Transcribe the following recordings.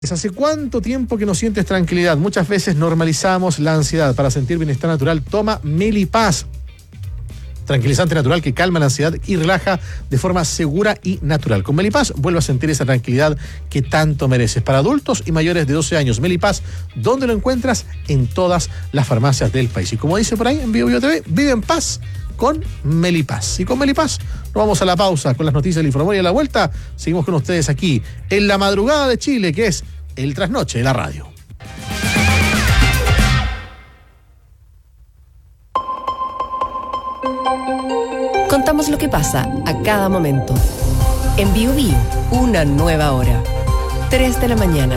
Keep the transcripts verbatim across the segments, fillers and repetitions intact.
¿Hace cuánto tiempo que no sientes tranquilidad? Muchas veces normalizamos la ansiedad. Para sentir bienestar natural, toma Melipaz. Tranquilizante natural que calma la ansiedad y relaja de forma segura y natural. Con Melipaz vuelve a sentir esa tranquilidad que tanto mereces. Para adultos y mayores de doce años, Melipaz, ¿dónde lo encuentras? En todas las farmacias del país. Y como dice por ahí en Bio Bio T V, vive en paz con Melipaz. Y con Melipaz nos vamos a la pausa con las noticias del Informador y a la vuelta seguimos con ustedes aquí en la madrugada de Chile, que es el trasnoche de la radio. Contamos lo que pasa a cada momento. En Bio Bio, una nueva hora. tres de la mañana.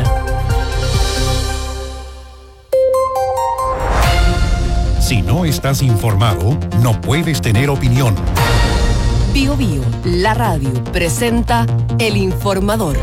Si no estás informado, no puedes tener opinión. Bio Bio, la radio, presenta El Informador.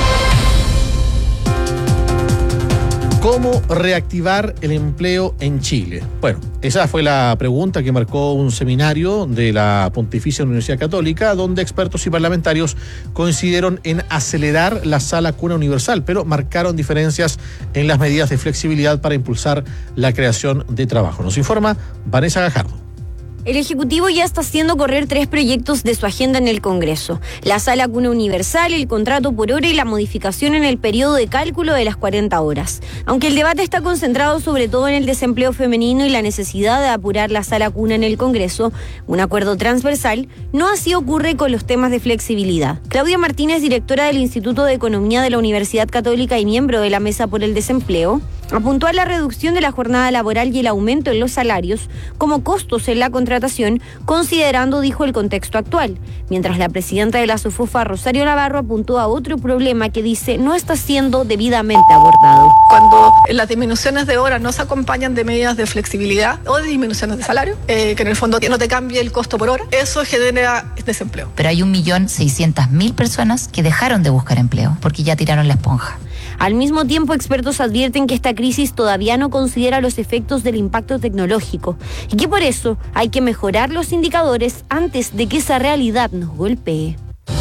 ¿Cómo reactivar el empleo en Chile? Bueno, esa fue la pregunta que marcó un seminario de la Pontificia Universidad Católica, donde expertos y parlamentarios coincidieron en acelerar la sala cuna universal, pero marcaron diferencias en las medidas de flexibilidad para impulsar la creación de trabajo. Nos informa Vanessa Gajardo. El Ejecutivo ya está haciendo correr tres proyectos de su agenda en el Congreso: la sala cuna universal, el contrato por hora y la modificación en el periodo de cálculo de las cuarenta horas. Aunque el debate está concentrado sobre todo en el desempleo femenino y la necesidad de apurar la sala cuna en el Congreso, un acuerdo transversal, no así ocurre con los temas de flexibilidad. Claudia Martínez, directora del Instituto de Economía de la Universidad Católica y miembro de la Mesa por el Desempleo, apuntó a la reducción de la jornada laboral y el aumento en los salarios como costos en la contratación, considerando, dijo, el contexto actual. Mientras la presidenta de la SOFOFA, Rosario Navarro, apuntó a otro problema que dice no está siendo debidamente abordado. Cuando las disminuciones de horas no se acompañan de medidas de flexibilidad o de disminuciones de salario, eh, que en el fondo no te cambie el costo por hora, eso genera desempleo. Pero hay un millón seiscientas mil personas que dejaron de buscar empleo porque ya tiraron la esponja. Al mismo tiempo, expertos advierten que esta crisis todavía no considera los efectos del impacto tecnológico y que por eso hay que mejorar los indicadores antes de que esa realidad nos golpee.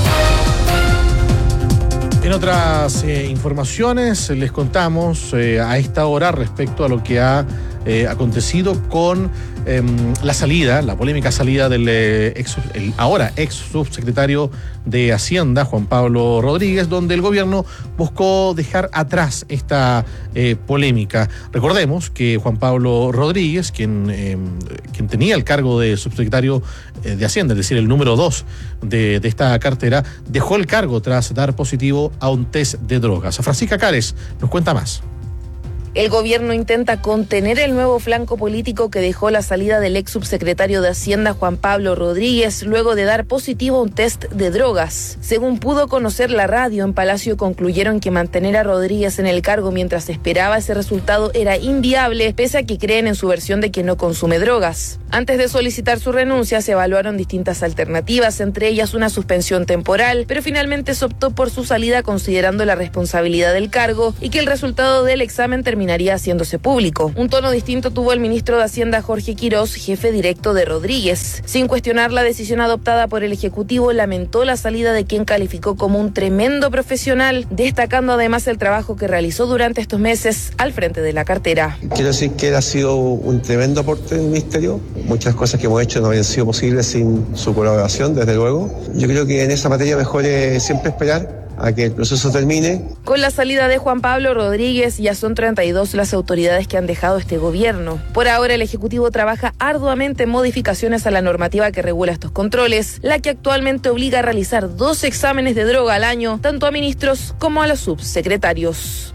En otras eh, informaciones les contamos eh, a esta hora respecto a lo que ha eh, acontecido con eh, la salida, la polémica salida del eh, ex, el ahora ex subsecretario de Hacienda, Juan Pablo Rodríguez, donde el gobierno buscó dejar atrás esta eh, polémica. Recordemos que Juan Pablo Rodríguez, quien, eh, quien tenía el cargo de subsecretario eh, de Hacienda, es decir, el número dos de, de esta cartera, dejó el cargo tras dar positivo a un test de drogas. Francisca Cares nos cuenta más. El gobierno intenta contener el nuevo flanco político que dejó la salida del ex subsecretario de Hacienda, Juan Pablo Rodríguez, luego de dar positivo a un test de drogas. Según pudo conocer la radio, en Palacio concluyeron que mantener a Rodríguez en el cargo mientras esperaba ese resultado era inviable, pese a que creen en su versión de que no consume drogas. Antes de solicitar su renuncia, se evaluaron distintas alternativas, entre ellas una suspensión temporal, pero finalmente se optó por su salida considerando la responsabilidad del cargo y que el resultado del examen terminaría haciéndose público. Un tono distinto tuvo el ministro de Hacienda, Jorge Quirós, jefe directo de Rodríguez. Sin cuestionar la decisión adoptada por el Ejecutivo, lamentó la salida de quien calificó como un tremendo profesional, destacando además el trabajo que realizó durante estos meses al frente de la cartera. Quiero decir que él ha sido un tremendo aporte del ministerio. Muchas cosas que hemos hecho no habrían sido posibles sin su colaboración, desde luego. Yo creo que en esa materia mejor es siempre esperar a que el proceso termine. Con la salida de Juan Pablo Rodríguez, ya son treinta y dos las autoridades que han dejado este gobierno. Por ahora, el Ejecutivo trabaja arduamente en modificaciones a la normativa que regula estos controles, la que actualmente obliga a realizar dos exámenes de droga al año, tanto a ministros como a los subsecretarios.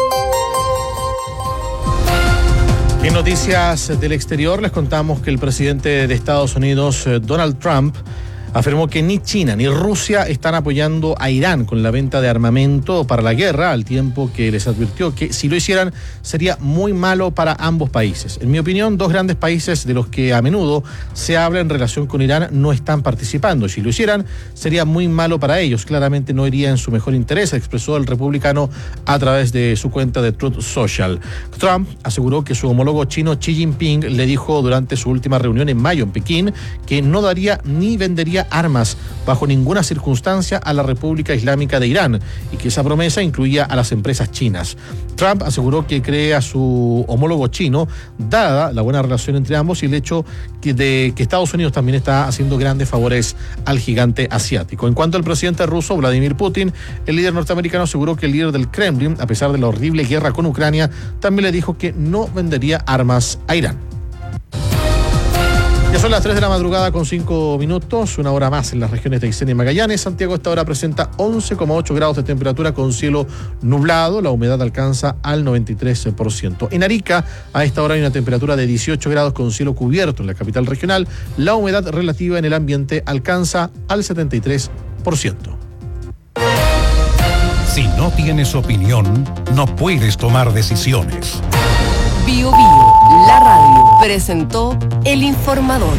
En noticias del exterior les contamos que el presidente de Estados Unidos, Donald Trump, afirmó que ni China ni Rusia están apoyando a Irán con la venta de armamento para la guerra, al tiempo que les advirtió que si lo hicieran sería muy malo para ambos países. En mi opinión, dos grandes países de los que a menudo se habla en relación con Irán no están participando. Si lo hicieran, sería muy malo para ellos. Claramente no iría en su mejor interés, expresó el republicano a través de su cuenta de Truth Social. Trump aseguró que su homólogo chino Xi Jinping le dijo durante su última reunión en mayo en Pekín que no daría ni vendería vendería armas bajo ninguna circunstancia a la República Islámica de Irán y que esa promesa incluía a las empresas chinas. Trump aseguró que cree a su homólogo chino, dada la buena relación entre ambos y el hecho que de que Estados Unidos también está haciendo grandes favores al gigante asiático. En cuanto al presidente ruso, Vladimir Putin, el líder norteamericano aseguró que el líder del Kremlin, a pesar de la horrible guerra con Ucrania, también le dijo que no vendería armas a Irán. Ya son las tres de la madrugada con cinco minutos, una hora más en las regiones de Aysén y Magallanes. Santiago a esta hora presenta once coma ocho grados de temperatura con cielo nublado, la humedad alcanza al noventa y tres por ciento. En Arica a esta hora hay una temperatura de dieciocho grados con cielo cubierto en la capital regional, la humedad relativa en el ambiente alcanza al setenta y tres por ciento. Si no tienes opinión, no puedes tomar decisiones. Bio Bio, la radio, presentó El Informador.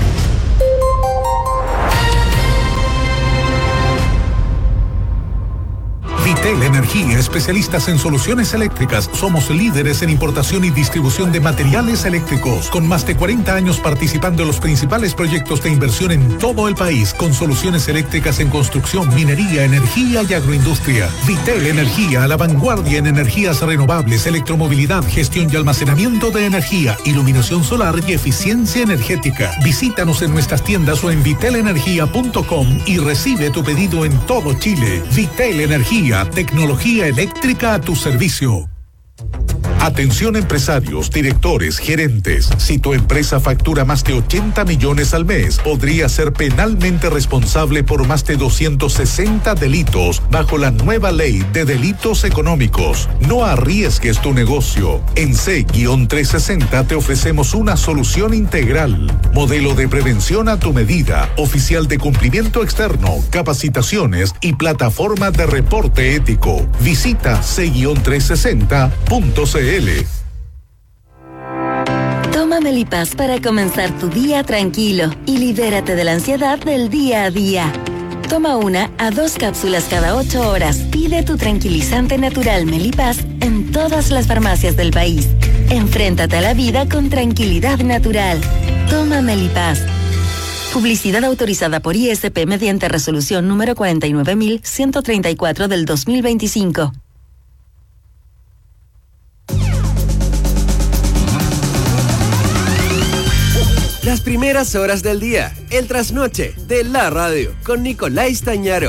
Vitel Energía, especialistas en soluciones eléctricas. Somos líderes en importación y distribución de materiales eléctricos, con más de cuarenta años participando en los principales proyectos de inversión en todo el país, con soluciones eléctricas en construcción, minería, energía y agroindustria. Vitel Energía, a la vanguardia en energías renovables, electromovilidad, gestión y almacenamiento de energía, iluminación solar y eficiencia energética. Visítanos en nuestras tiendas o en vitel energía punto com y recibe tu pedido en todo Chile. Vitel Energía, tecnología eléctrica a tu servicio. Atención empresarios, directores, gerentes. Si tu empresa factura más de ochenta millones al mes, podría ser penalmente responsable por más de doscientos sesenta delitos bajo la nueva ley de delitos económicos. No arriesgues tu negocio. En C trescientos sesenta te ofrecemos una solución integral. Modelo de prevención a tu medida, oficial de cumplimiento externo, capacitaciones y plataforma de reporte ético. Visita C trescientos sesenta punto c l. Toma Melipaz para comenzar tu día tranquilo y libérate de la ansiedad del día a día. Toma una a dos cápsulas cada ocho horas. Pide tu tranquilizante natural Melipaz en todas las farmacias del país. Enfréntate a la vida con tranquilidad natural. Toma Melipaz. Publicidad autorizada por I S P mediante resolución número cuarenta y nueve mil ciento treinta y cuatro del dos mil veinticinco. Las primeras horas del día, el trasnoche de la radio, con Nicolás Tañaro.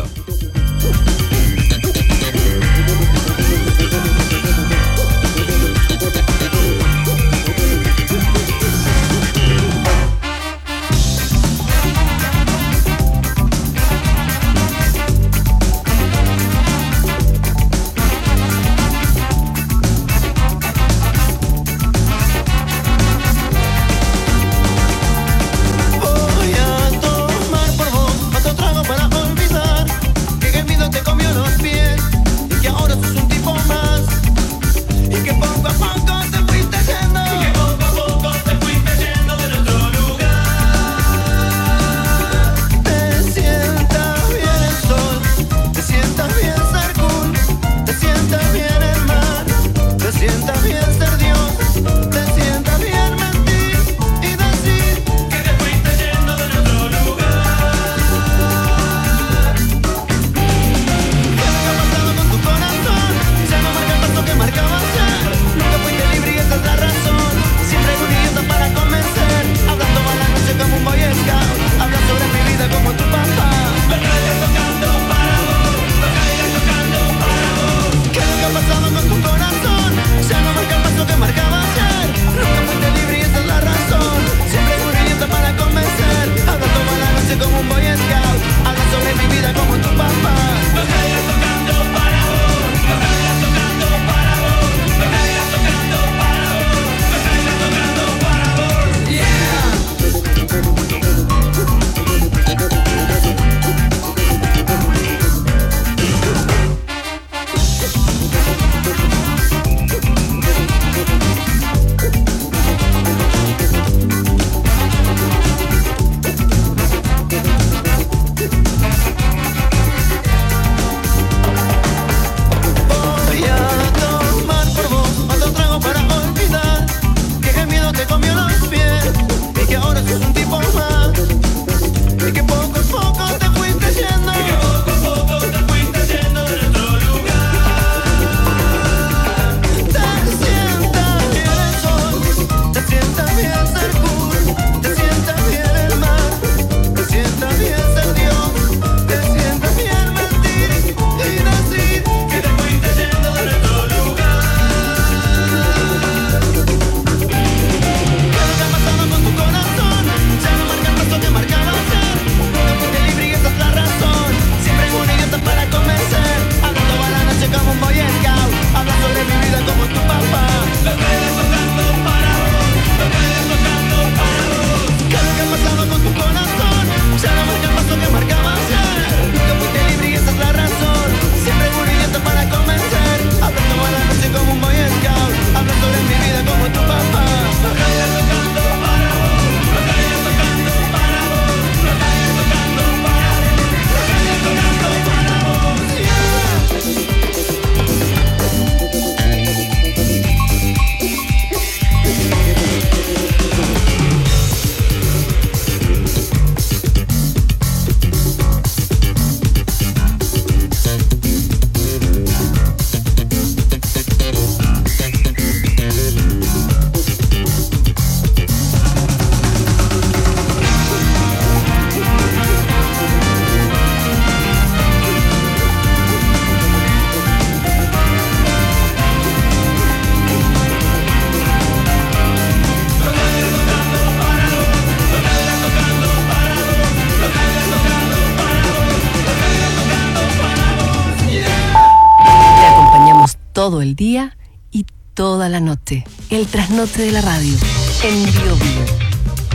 todo el día y toda la noche. El trasnoche de la radio, en Bio Bio.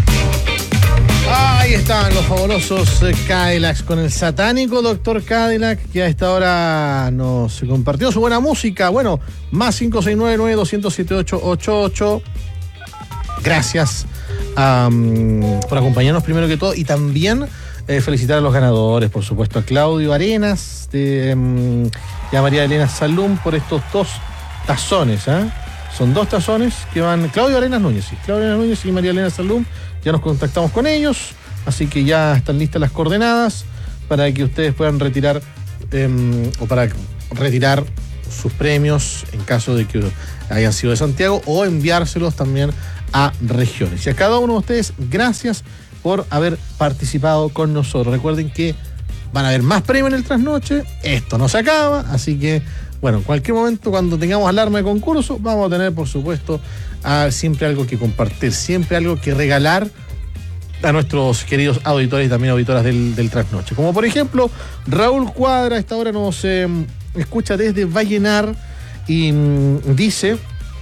Ahí están los fabulosos Cadillacs con el satánico doctor Cadillac, que a esta hora nos compartió su buena música. Bueno, más cinco seis nueve nueve dos cero cero siete ocho ocho ocho. Gracias um, por acompañarnos primero que todo, y también eh, felicitar a los ganadores, por supuesto, a Claudio Arenas de, um, y a María Elena Salum por estos dos tazones. ¿eh? Son dos tazones que van... Claudio Arenas Núñez, sí. Claudio Arenas Núñez y María Elena Salum. Ya nos contactamos con ellos, así que ya están listas las coordenadas para que ustedes puedan retirar eh, o para retirar sus premios en caso de que hayan sido de Santiago, o enviárselos también a regiones. Y a cada uno de ustedes, gracias por haber participado con nosotros. Recuerden que van a haber más premios en el trasnoche, esto no se acaba, así que bueno, en cualquier momento, cuando tengamos alarma de concurso, vamos a tener, por supuesto, a, siempre algo que compartir, siempre algo que regalar a nuestros queridos auditores y también auditoras del, del trasnoche. Como por ejemplo, Raúl Cuadra, a esta hora nos eh, escucha desde Vallenar y mm, dice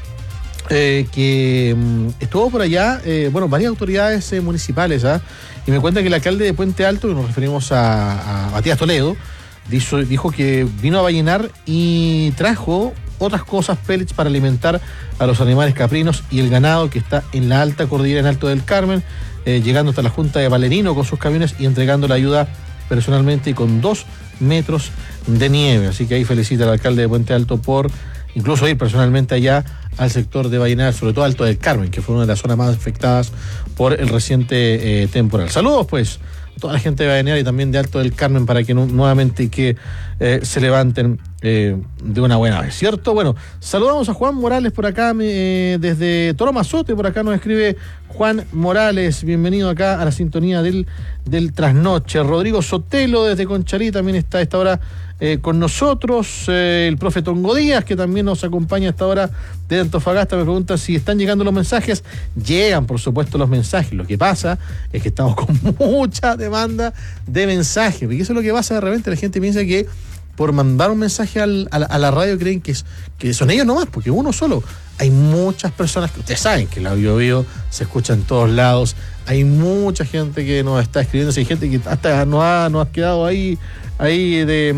eh, que mm, estuvo por allá, eh, bueno, varias autoridades eh, municipales, ¿ah? Y me cuenta que el alcalde de Puente Alto, que nos referimos a, a Matías Toledo, Dijo, dijo que vino a Vallenar y trajo otras cosas, pellets para alimentar a los animales caprinos y el ganado que está en la alta cordillera en Alto del Carmen, eh, llegando hasta la Junta de Valerino con sus camiones y entregando la ayuda personalmente y con dos metros de nieve. Así que ahí felicita al alcalde de Puente Alto por incluso ir personalmente allá al sector de Vallenar, sobre todo Alto del Carmen, que fue una de las zonas más afectadas por el reciente eh, temporal. Saludos pues toda la gente de Vallenar y también de Alto del Carmen para que nu- nuevamente que eh, se levanten eh, de una buena vez, ¿cierto? Bueno, saludamos a Juan Morales por acá, eh, desde Toro Mazote, por acá nos escribe Juan Morales, bienvenido acá a la sintonía del, del trasnoche. Rodrigo Sotelo desde Conchalí también está a esta hora eh, con nosotros. Eh, el profe Tongo Díaz, que también nos acompaña a esta hora de Antofagasta, me pregunta si están llegando los mensajes. Llegan, por supuesto, los mensajes. Lo que pasa es que estamos con mucha demanda de mensajes, porque eso es lo que pasa de repente. La gente piensa que por mandar un mensaje al, a, la, a la radio creen que, es, que son ellos nomás, porque uno solo. Hay muchas personas que ustedes saben que la Bio Bio se escucha en todos lados. Hay mucha gente que nos está escribiendo, hay gente que hasta nos ha, nos ha quedado ahí, ahí de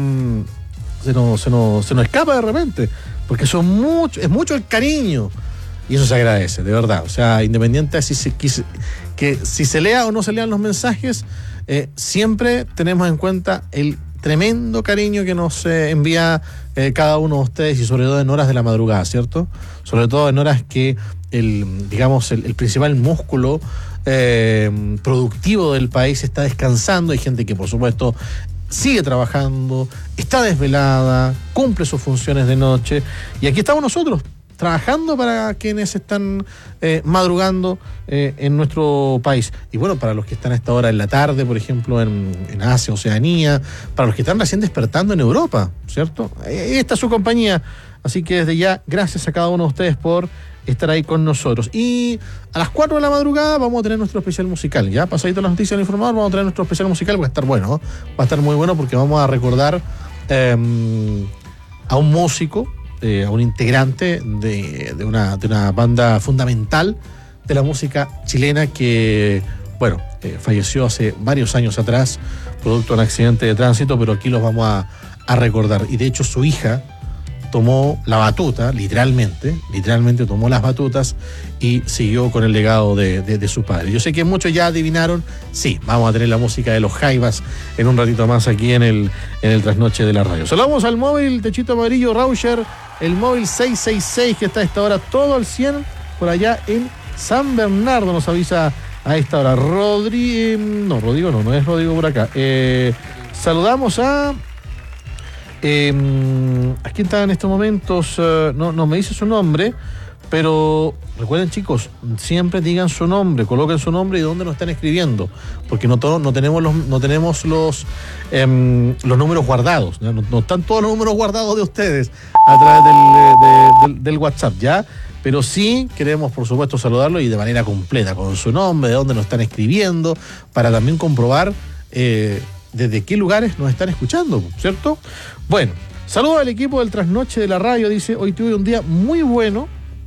se nos, se nos, se nos escapa de repente, porque son mucho, es mucho el cariño. Y eso se agradece, de verdad. O sea, independiente de si se, que, que si se lea o no se lean los mensajes, eh, siempre tenemos en cuenta el tremendo cariño que nos eh, envía eh, cada uno de ustedes, y sobre todo en horas de la madrugada, ¿cierto? Sobre todo en horas que el, digamos, el, el principal músculo eh, productivo del país está descansando. Hay gente que, por supuesto, sigue trabajando, está desvelada, cumple sus funciones de noche, y aquí estamos nosotros, trabajando para quienes están eh, madrugando eh, en nuestro país. Y bueno, para los que están a esta hora en la tarde, por ejemplo, en, en Asia, Oceanía, para los que están recién despertando en Europa, ¿cierto? Ahí está su compañía. Así que desde ya, gracias a cada uno de ustedes por estar ahí con nosotros. Y a las cuatro de la madrugada vamos a tener nuestro especial musical. Ya pasadito las noticias del informador, vamos a tener nuestro especial musical. Va a estar bueno, ¿no? Va a estar muy bueno porque vamos a recordar eh, a un músico, Eh, a un integrante de, de, una, de una banda fundamental de la música chilena que, bueno, eh, falleció hace varios años atrás, producto de un accidente de tránsito, pero aquí los vamos a, a recordar. Y de hecho su hija tomó la batuta, literalmente, literalmente tomó las batutas y siguió con el legado de, de, de su padre. Yo sé que muchos ya adivinaron, sí, vamos a tener la música de los Jaivas en un ratito más aquí en el, en el trasnoche de la radio. Saludamos al móvil Techito Amarillo Rauscher, el móvil seis seis seis que está a esta hora todo al cien por allá en San Bernardo, nos avisa a esta hora. Rodrigo, no, Rodrigo no, no es Rodrigo por acá. Eh, saludamos a... Eh, aquí está en estos momentos, uh, no, no me dice su nombre, pero recuerden, chicos, siempre digan su nombre, coloquen su nombre y dónde nos están escribiendo, porque no todo, no tenemos los, no tenemos los, eh, los números guardados, ¿no? No, no están todos los números guardados de ustedes a través del, de, del, del WhatsApp, ¿ya? Pero sí queremos, por supuesto, saludarlo y de manera completa, con su nombre, de dónde nos están escribiendo, para también comprobar eh, desde qué lugares nos están escuchando, ¿cierto? Bueno, Saludos al equipo del Trasnoche de la radio, dice, hoy tuve un día muy bueno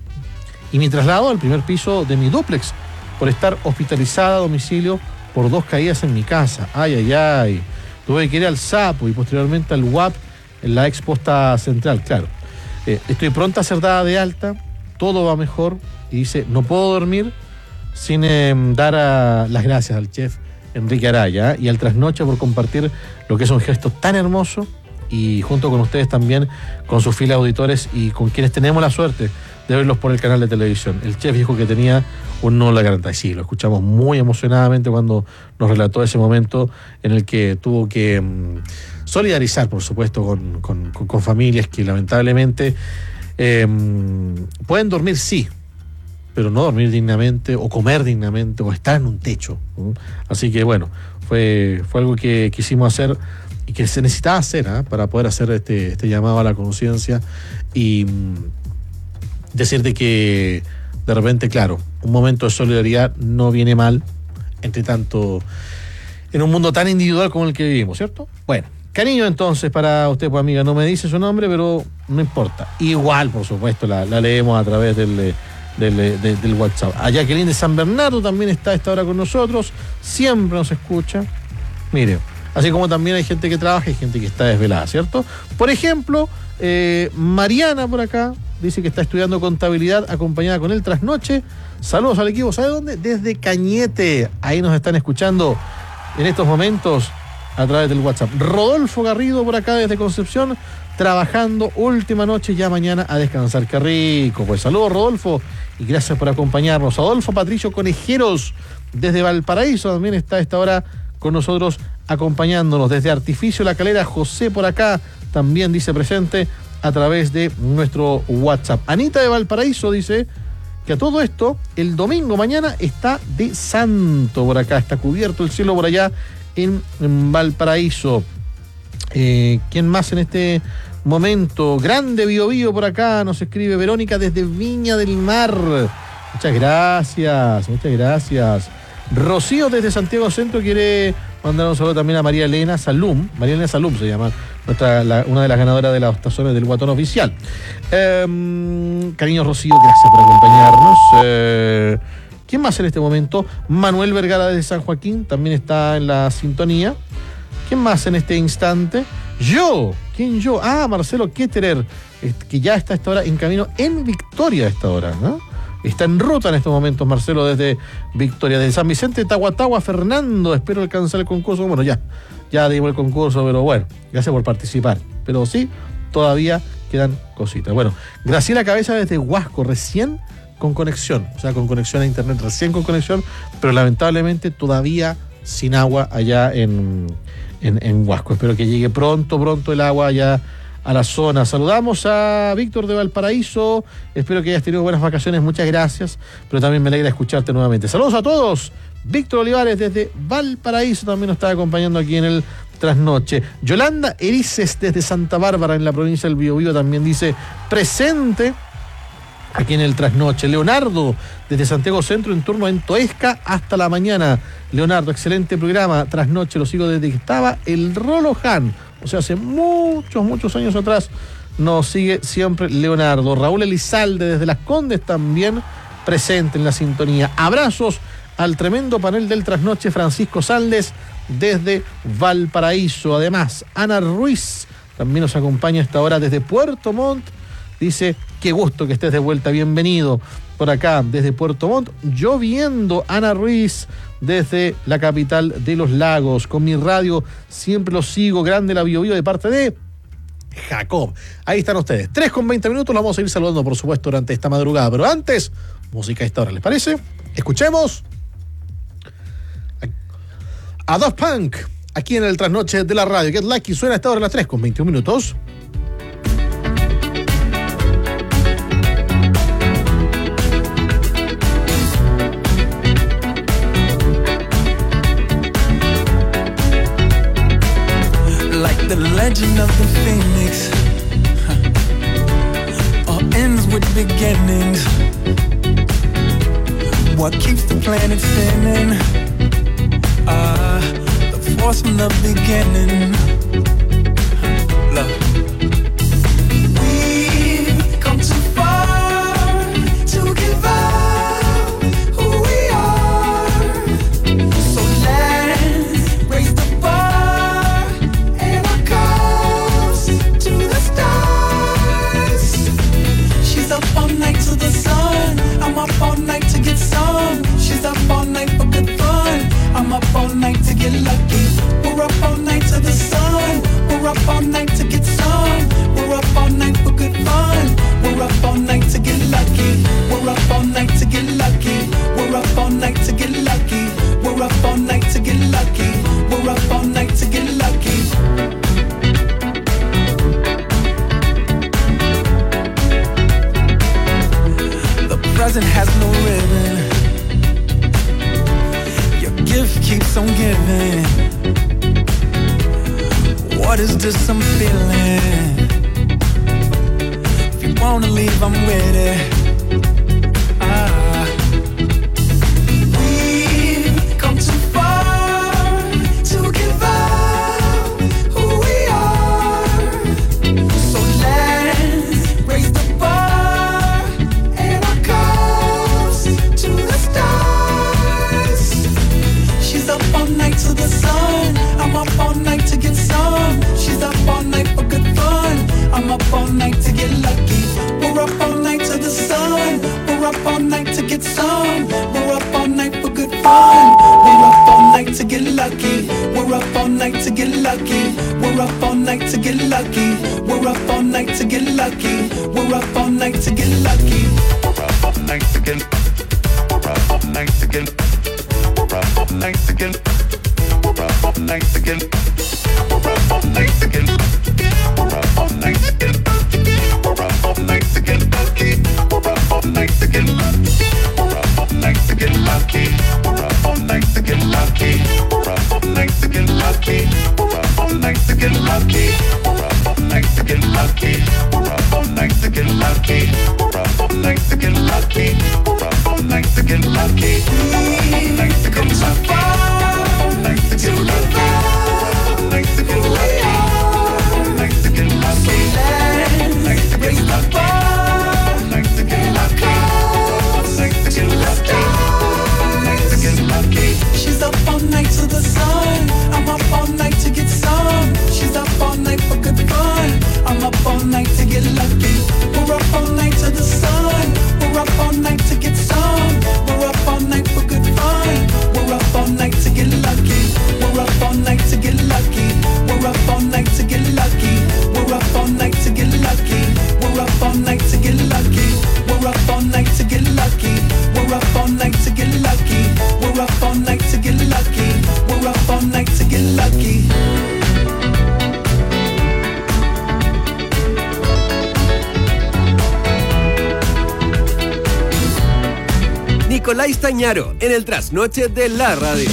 y me traslado al primer piso de mi dúplex por estar hospitalizada a domicilio por dos caídas en mi casa. Ay, ay, ay. Tuve que ir al Sapo y posteriormente al U A P en la ex posta central, claro. Eh, estoy pronta a ser dada de alta, todo va mejor. Y dice, no puedo dormir sin eh, dar a, las gracias al chef Enrique Araya, ¿eh? Y al Trasnoche por compartir lo que es un gesto tan hermoso y junto con ustedes también, con sus filas de auditores y con quienes tenemos la suerte de verlos por el canal de televisión. El chef dijo que tenía un no la garantía. Y sí, lo escuchamos muy emocionadamente cuando nos relató ese momento en el que tuvo que um, solidarizar, por supuesto, con, con, con, con familias que lamentablemente eh, pueden dormir, sí, pero no dormir dignamente o comer dignamente o estar en un techo. ¿no? Así que bueno, fue, fue algo que quisimos hacer y que se necesitaba hacer ¿eh? para poder hacer este, este llamado a la conciencia y um, decirte que de repente, claro, un momento de solidaridad no viene mal, entre tanto, en un mundo tan individual como el que vivimos, ¿cierto? Bueno, cariño entonces para usted, pues amiga, no me dice su nombre, pero no importa. Igual, por supuesto, la, la leemos a través del, del, del, del WhatsApp. A Jacqueline de San Bernardo también está a esta hora con nosotros, siempre nos escucha. Mire, así como también hay gente que trabaja y gente que está desvelada, ¿cierto? Por ejemplo, eh, Mariana por acá dice que está estudiando contabilidad acompañada con el Trasnoche. Saludos al equipo, ¿sabe dónde? Desde Cañete, ahí nos están escuchando en estos momentos a través del WhatsApp. Rodolfo Garrido por acá desde Concepción, trabajando última noche, ya mañana a descansar. Qué rico, pues saludos Rodolfo y gracias por acompañarnos. Adolfo Patricio Conejeros desde Valparaíso también está a esta hora con nosotros acompañándonos. Desde Artificio La Calera, José por acá también dice presente a través de nuestro WhatsApp. Anita de Valparaíso dice que a todo esto, el domingo mañana está de santo por acá, está cubierto el cielo por allá en, en Valparaíso. Eh, ¿Quién más en este momento? Grande Bio Bio por acá, nos escribe Verónica desde Viña del Mar. Muchas gracias, muchas gracias. Rocío desde Santiago Centro quiere mandar un saludo también a María Elena Salum. María Elena Salum se llama, nuestra, la, una de las ganadoras de las tazones del Guatón Oficial. Eh, cariño Rocío, gracias por acompañarnos. Eh, ¿Quién más en este momento? Manuel Vergara desde San Joaquín también está en la sintonía. ¿Quién más en este instante? Yo. ¿Quién yo? Ah, Marcelo Ketterer, que ya está a esta hora en camino en Victoria a esta hora, ¿no? Está en ruta en estos momentos, Marcelo, desde Victoria. Desde San Vicente, Tahuatahua, Fernando. Espero alcanzar el concurso. Bueno, ya, ya dimos el concurso, pero bueno, gracias por participar. Pero sí, todavía quedan cositas. Bueno, Graciela Cabeza desde Huasco, recién con conexión. O sea, con conexión a internet, recién con conexión, pero lamentablemente todavía sin agua allá en, en, en Huasco. Espero que llegue pronto, pronto el agua allá a la zona. Saludamos a Víctor de Valparaíso, espero que hayas tenido buenas vacaciones, muchas gracias, pero también me alegra escucharte nuevamente. Saludos a todos. Víctor Olivares desde Valparaíso también nos está acompañando aquí en el Trasnoche. Yolanda Erices desde Santa Bárbara en la provincia del Biobío también dice presente aquí en el Trasnoche. Leonardo desde Santiago Centro en turno en Toesca hasta la mañana. Leonardo, excelente programa. Trasnoche lo sigo desde que estaba el Rolo Han. O sea, hace muchos, muchos años atrás nos sigue siempre Leonardo. Raúl Elizalde desde Las Condes también presente en la sintonía. Abrazos al tremendo panel del Trasnoche, Francisco Saldes desde Valparaíso. Además, Ana Ruiz también nos acompaña a esta hora desde Puerto Montt. Dice, qué gusto que estés de vuelta, bienvenido por acá desde Puerto Montt. Lloviendo, Ana Ruiz desde la capital de los lagos. Con mi radio siempre lo sigo. Grande la Bio Bio de parte de Jacob. Ahí están ustedes. tres con veinte minutos. Lo vamos a ir saludando, por supuesto, durante esta madrugada. Pero antes, música a esta hora, ¿les parece? Escuchemos a Daft Punk aquí en el Trasnoche de la radio. Get Lucky suena a esta hora a las tres con veintiún minutos. The legend of the phoenix huh. All ends with beginnings. What keeps the planet spinning? Ah, uh, the force from the beginning. Love. the sun. I'm up all night to get some. She's up all night for good fun. I'm up all night to get lucky. We're up all night to the sun. We're up all night to get some. We're up all night for good fun. We're up all night to get lucky. We're up all night to get lucky. We're up all night to get lucky. We're up all night to get lucky. We're up all night to get lucky. The present has no ribbon. Your gift keeps on giving. What is this I'm feeling? If you wanna leave, I'm with it. Ah. We've come too far to give up who we are. So let's raise the bar and our cups to the stars. She's up all night to the sun. I'm up all night to get some. She's up all night for good fun. I'm up all night to get lucky. We're up all night to the sun. We're up all night to get some. We're up all night for good fun. We're up all night to get lucky. We're up all night to get lucky. We're up all night to get lucky. We're up all night to get lucky. We're up all night to get lucky. We're up all night to get. We're up all night to get. We're up all night to get. We're up all night to get. We're up all night to get. We're up all night to get. We're up all night to get lucky. We're up all night to get lucky. We're up all night to get lucky. We're up all night to get lucky. We're up all night to get lucky. We're up all night to get lucky. We're up all night to get lucky. We're up all night to get lucky. We're up all night to get lucky. We're up all night to get lucky. We're up all night to get lucky. We're up all night to get lucky. We're up all night to get lucky. Raise the bar, like to get lucky, like to get lucky, like to get lucky. She's up all night to the sun. I'm up all night to get some. She's up all night for good fun. I'm up all night to get lucky. We're up all night to the sun. We're up all night to get some. We're up all night for good fun. We're up all night to get lucky. We're up all night to get lucky. We're up all night to get lucky. We're up all night to get lucky. We're up all night to get lucky. We're up all night to get lucky. We're up all night to get lucky. We're up all night to get lucky. We're up all night to get lucky. Nicolás Tañaro en el trasnoche de la radio.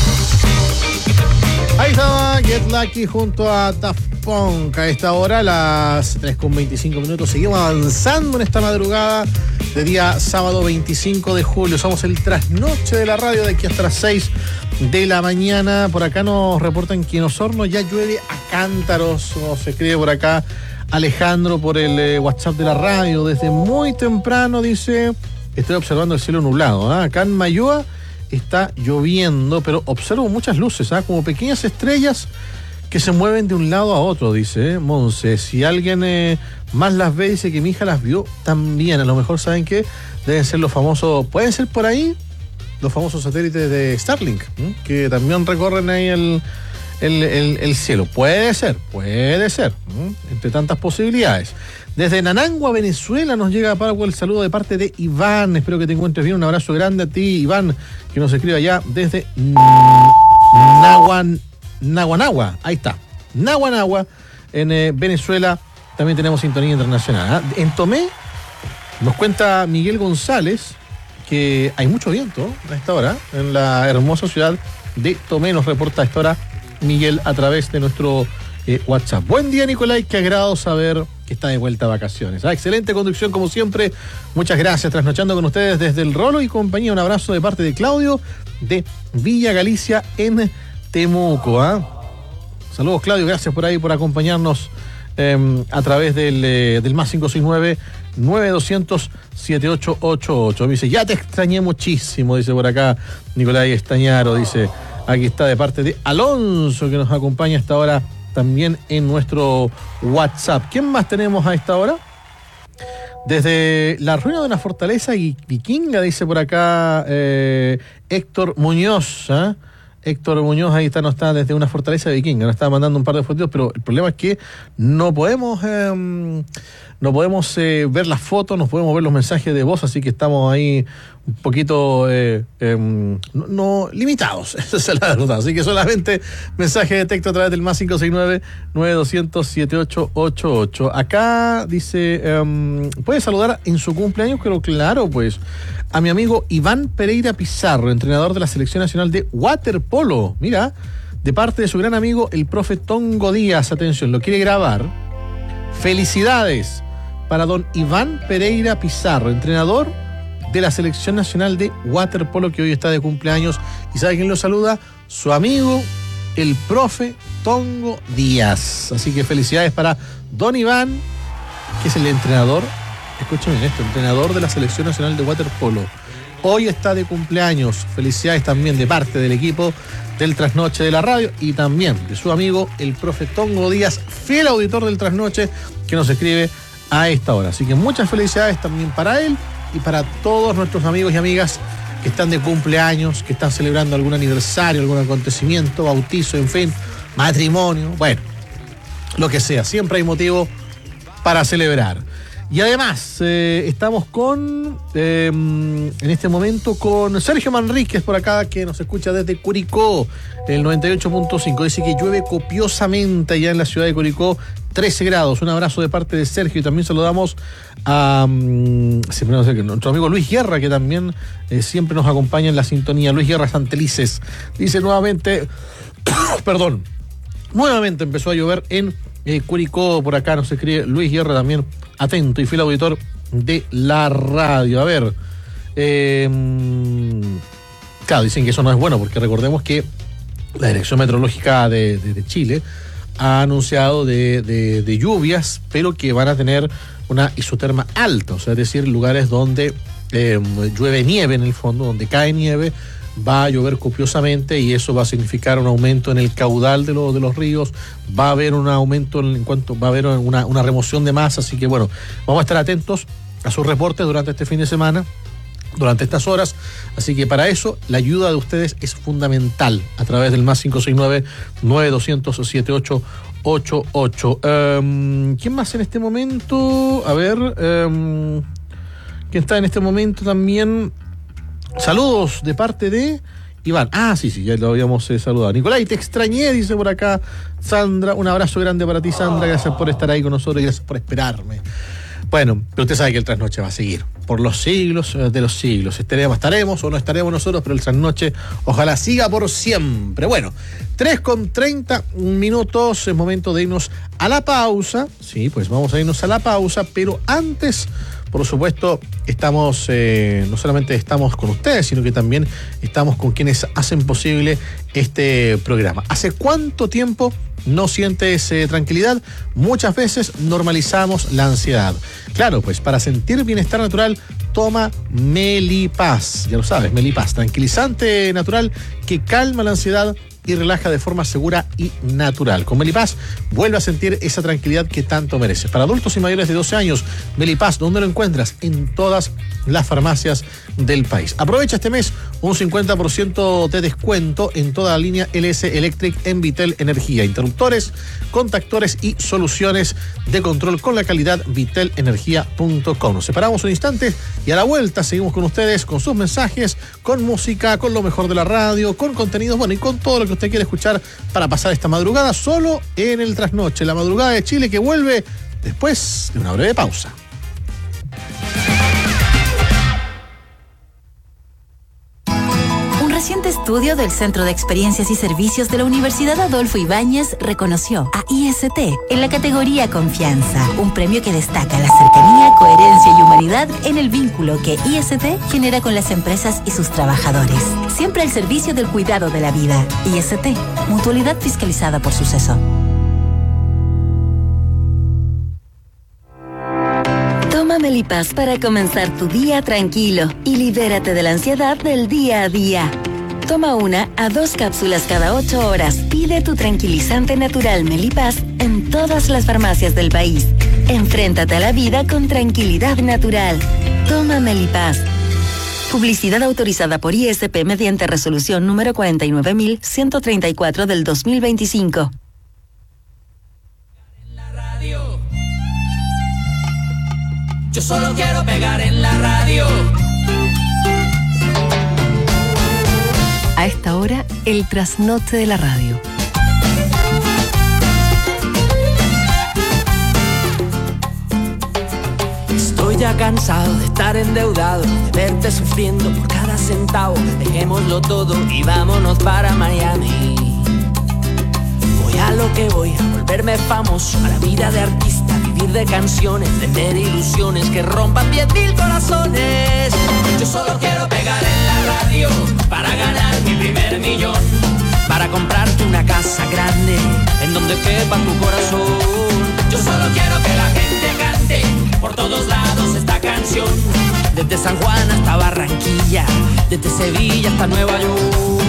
Ahí estaba Get Lucky junto a Daft Punk. A esta hora, las tres con veinticinco minutos. Seguimos avanzando en esta madrugada de día sábado veinticinco de julio. Somos el trasnoche de la radio de aquí hasta las seis de la mañana. Por acá nos reportan que en Osorno ya llueve a cántaros. Nos escribe por acá Alejandro por el eh, WhatsApp de la radio. Desde muy temprano dice: estoy observando el cielo nublado. ¿eh? Acá en Mayoa está lloviendo, pero observo muchas luces, ¿eh? como pequeñas estrellas que se mueven de un lado a otro, dice ¿eh? Monse. Si alguien eh, más las ve, dice que mi hija las vio también. A lo mejor, ¿saben qué? Deben ser los famosos, pueden ser por ahí, los famosos satélites de Starlink, ¿eh? que también recorren ahí el, el, el, el cielo. Puede ser, puede ser, ¿eh? entre tantas posibilidades. Desde Nanangua, Venezuela, nos llega Pablo el saludo de parte de Iván. Espero que te encuentres bien. Un abrazo grande a ti, Iván, que nos escribe allá desde Naguan, Naguanagua. Ahí está. Naguanagua, en eh, Venezuela. También tenemos sintonía internacional. ¿eh? En Tomé, nos cuenta Miguel González que hay mucho viento a esta hora en la hermosa ciudad de Tomé. Nos reporta a esta hora Miguel a través de nuestro eh, WhatsApp. Buen día, Nicolás. Qué agrado saber que está de vuelta a vacaciones. Ah, excelente conducción como siempre. Muchas gracias. Trasnochando con ustedes desde el Rolo y compañía. Un abrazo de parte de Claudio de Villa Galicia en Temuco. ¿eh? Saludos, Claudio. Gracias por ahí por acompañarnos eh, a través del, eh, del más cinco seis nueve, nueve dos cero cero, siete ocho ocho ocho. Me dice, ya te extrañé muchísimo, dice por acá Nicolás Estañaro. Dice, aquí está de parte de Alonso que nos acompaña hasta ahora también en nuestro WhatsApp. ¿Quién más tenemos a esta hora? Desde la ruina de una fortaleza vikinga, dice por acá eh, Héctor Muñoz, ¿eh? Héctor Muñoz ahí está, no está desde una fortaleza vikinga, nos estaba mandando un par de fotos, pero el problema es que no podemos eh, no podemos eh, ver las fotos, no podemos ver los mensajes de voz, así que estamos ahí un poquito eh, eh, no, no limitados, esa es la verdad, así que solamente mensaje de texto a través del más cinco seis nueve, nueve dos cero cero, siete ocho ocho ocho. Acá dice, eh, ¿puede saludar en su cumpleaños? Pero claro, pues, a mi amigo Iván Pereira Pizarro, entrenador de la Selección Nacional de Waterpolo, mira, de parte de su gran amigo el profe Tongo Díaz, atención, lo quiere grabar. Felicidades para don Iván Pereira Pizarro, entrenador de la Selección Nacional de Waterpolo, que hoy está de cumpleaños. ¿Y sabe quién lo saluda? Su amigo, el profe Tongo Díaz. Así que felicidades para don Iván, que es el entrenador, escuchen bien esto, entrenador de la Selección Nacional de Waterpolo. Hoy está de cumpleaños. Felicidades también de parte del equipo del Trasnoche de la radio y también de su amigo, el profe Tongo Díaz, fiel auditor del Trasnoche, que nos escribe a esta hora. Así que muchas felicidades también para él y para todos nuestros amigos y amigas que están de cumpleaños, que están celebrando algún aniversario, algún acontecimiento, bautizo, en fin, matrimonio, bueno, lo que sea, siempre hay motivo para celebrar. Y además, eh, estamos con, eh, en este momento, con Sergio Manríquez por acá, que nos escucha desde Curicó, el noventa y ocho punto cinco. Dice que llueve copiosamente allá en la ciudad de Curicó, trece grados. Un abrazo de parte de Sergio y también saludamos a um, siempre no sé, nuestro amigo Luis Guerra, que también eh, siempre nos acompaña en la sintonía. Luis Guerra Santelices dice nuevamente, perdón, nuevamente empezó a llover en eh, Curicó. Por acá nos escribe Luis Guerra también, atento y fiel auditor de la radio. A ver, eh, claro, dicen que eso no es bueno, porque recordemos que la Dirección Meteorológica de, de, de Chile ha anunciado de, de, de lluvias, pero que van a tener una isoterma alta, o sea, es decir, lugares donde eh, llueve nieve en el fondo, donde cae nieve, va a llover copiosamente y eso va a significar un aumento en el caudal de, lo, de los ríos, va a haber un aumento en cuanto, va a haber una, una remoción de masa, así que bueno, vamos a estar atentos a sus reportes durante este fin de semana, durante estas horas, así que para eso la ayuda de ustedes es fundamental a través del más cinco seis nueve, nueve dos cero cero, siete ocho ocho ocho. Um, ¿Quién más en este momento? A ver, um, ¿quién está en este momento también? Saludos de parte de Iván. Ah, sí, sí, ya lo habíamos eh, saludado. Nicolai, te extrañé, dice por acá Sandra. Un abrazo grande para ti, Sandra. Gracias por estar ahí con nosotros y gracias por esperarme. Bueno, pero usted sabe que el Trasnoche va a seguir por los siglos de los siglos. Estaremos, estaremos o no estaremos nosotros, pero el Trasnoche ojalá siga por siempre. Bueno, tres con treinta minutos, es momento de irnos a la pausa. Sí, pues vamos a irnos a la pausa, pero antes, por supuesto, estamos, eh, no solamente estamos con ustedes, sino que también estamos con quienes hacen posible este programa. ¿Hace cuánto tiempo no sientes eh, tranquilidad? Muchas veces normalizamos la ansiedad. Claro, pues para sentir bienestar natural, toma Melipaz. Ya lo sabes, Melipaz, tranquilizante natural que calma la ansiedad y relaja de forma segura y natural. Con Melipaz vuelve a sentir esa tranquilidad que tanto mereces. Para adultos y mayores de doce años, Melipaz, ¿dónde lo encuentras? En todas las farmacias del país. Aprovecha este mes un cincuenta por ciento de descuento en toda la línea L S Electric en Vitel Energía. Interruptores, contactores y soluciones de control con la calidad vitel energía punto com. Nos separamos un instante y a la vuelta seguimos con ustedes, con sus mensajes, con música, con lo mejor de la radio, con contenidos, bueno, y con todo lo que usted quiere escuchar para pasar esta madrugada solo en el Trasnoche, la madrugada de Chile, que vuelve después de una breve pausa. Un reciente estudio del Centro de Experiencias y Servicios de la Universidad Adolfo Ibáñez reconoció a I S T en la categoría Confianza, un premio que destaca la cercanía, coherencia y humanidad en el vínculo que I S T genera con las empresas y sus trabajadores. Siempre al servicio del cuidado de la vida. I S T, mutualidad fiscalizada por Suceso. Toma Melipaz para comenzar tu día tranquilo y libérate de la ansiedad del día a día. Toma una a dos cápsulas cada ocho horas. Pide tu tranquilizante natural Melipaz en todas las farmacias del país. Enfréntate a la vida con tranquilidad natural. Toma Melipaz. Publicidad autorizada por I S P mediante resolución número cuarenta y nueve mil ciento treinta y cuatro del dos mil veinticinco. Yo solo quiero pegar en la radio. A esta hora, el trasnoche de la radio. Estoy ya cansado de estar endeudado, de verte sufriendo por cada centavo. Dejémoslo todo y vámonos para Miami. Voy a lo que voy, a volverme famoso, a la vida de artista, vivir de canciones, vender ilusiones que rompan diez mil corazones. Yo solo quiero pegar en la radio para ganar mi primer millón, para comprarte una casa grande en donde quepa tu corazón. Yo solo quiero que la gente cante por todos lados esta canción, desde San Juan hasta Barranquilla, desde Sevilla hasta Nueva York.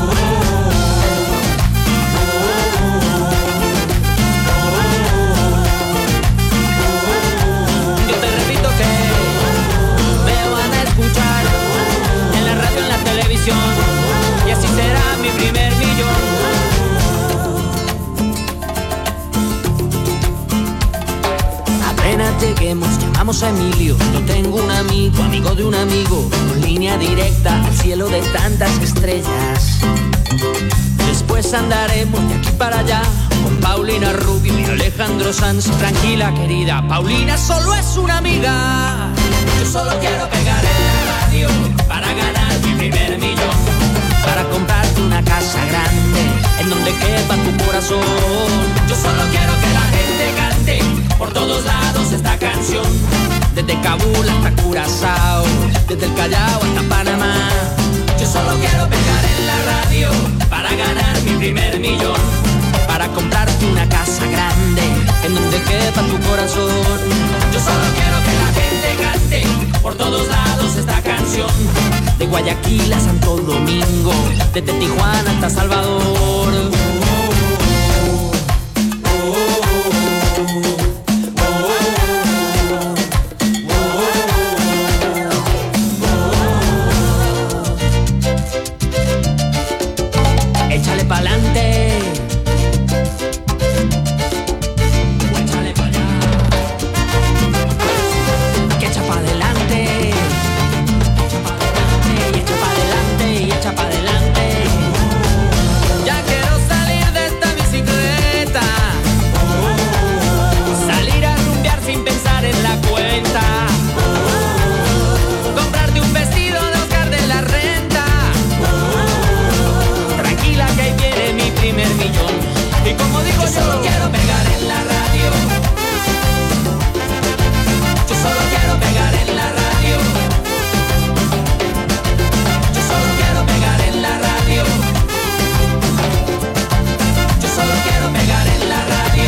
Yo te repito que me van a escuchar en la radio, en la televisión, y así será mi primer millón. Apenas lleguemos, llamamos a Emilio. Yo tengo un amigo, amigo de un amigo, con línea directa al cielo de tantas estrellas. Después andaremos de aquí para allá con Paulina Rubio y Alejandro Sanz. Tranquila, querida, Paulina solo es una amiga. Yo solo quiero pegar en la radio para ganar mi primer millón, para comprarte una casa grande en donde quepa tu corazón. Yo solo quiero que la gente cante por todos lados esta canción, desde Kabul hasta Curazao, desde el Callao hasta Panamá. Yo solo quiero pegar en la radio para ganar mi primer millón, para comprarte una casa grande en donde quepa tu corazón. Yo solo quiero que la gente cante por todos lados esta canción, de Guayaquil a Santo Domingo, desde Tijuana hasta Salvador. Échale pa'lante, échale pa' allá, que echa pa' adelante, echa pa' adelante, y echa pa' adelante, y echa pa' adelante. Ya quiero salir de esta bicicleta, salir a rumbear sin pensar en la cuenta, comprarte un vestido de Oscar de la Renta. Tranquila que ahí viene mi primer millón. Y como digo, yo solo quiero pegar en la radio. Yo solo quiero pegar en la radio. Yo solo quiero pegar en la radio. Yo solo quiero pegar en la radio.